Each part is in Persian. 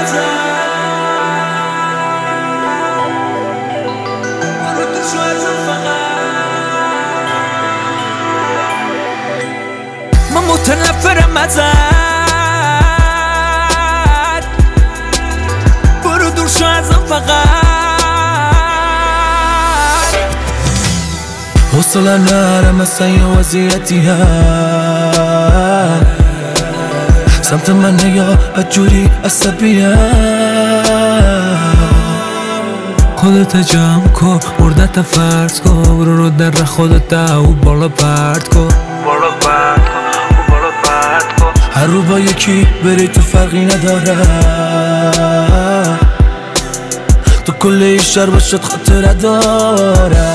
من متنفرم ازت، برو دور شو ازم فقط. حوصله نرم مثل یه وضعیتی هست، سمت من نگاه بدجوری عصبیه. خودت جمع کن، مردت فرض کن، برو رو در خودت او بالا پرد کن. هر رو با یکی بری تو فرقی نداره، تو کل این شهر باشد خاطره داره.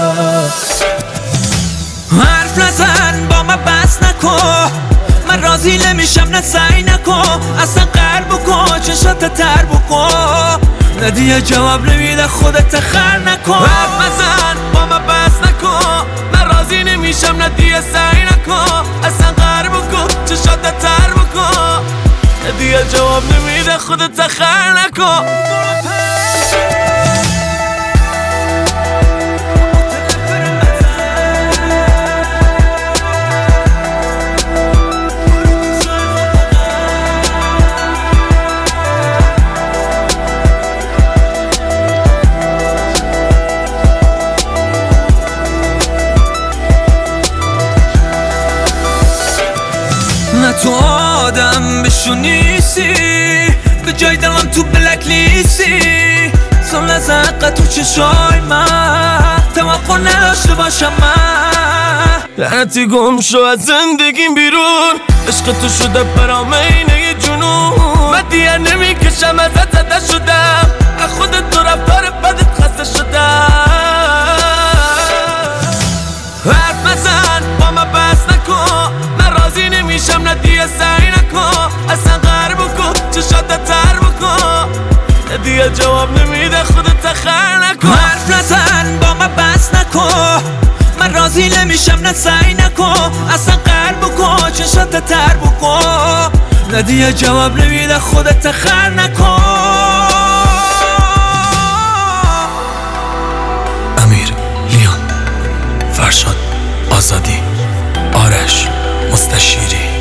حرف نزن با من بس نکن، من راضی نمیشم نه سعی نکن، اصلا قهر بکن چشات تر بکن. ندیه جواب نمیده خودت خر نکن. حرف نزن با من بس نکن، من راضی نمیشم ندیه سعی نکن، اصلا قهر بکن چشات تر بکن. ندیه جواب نمیده خودت خر نکن. نه تو آدم بشونیسی، به جای دلم تو بلک لیستی. سال از حقا تو چشای من توقع نداشته باشم من. لعنتی گم شو از زندگیم بیرون، عشق تو شده برام اینه جنون. من دیگه نمیکشم ازت زده شدم، از خودت تو رفتار بدت خسته شدم. حرف نزن با من بس نکن، من راضی نمیشم ندیه سعی نکن، اصلا قهر بکن چشات تر بکن. ندیه جواب نمیده خودت خر نکن. حرف نزن با من بس نکن، من راضی نمیشم نه سعی نکن، اصلا قهر بکن چشات تر بکن. ندیه جواب نمیده خودت خر نکن. امیر، لیان، فرشاد، آزادی، آرش، مستشیری.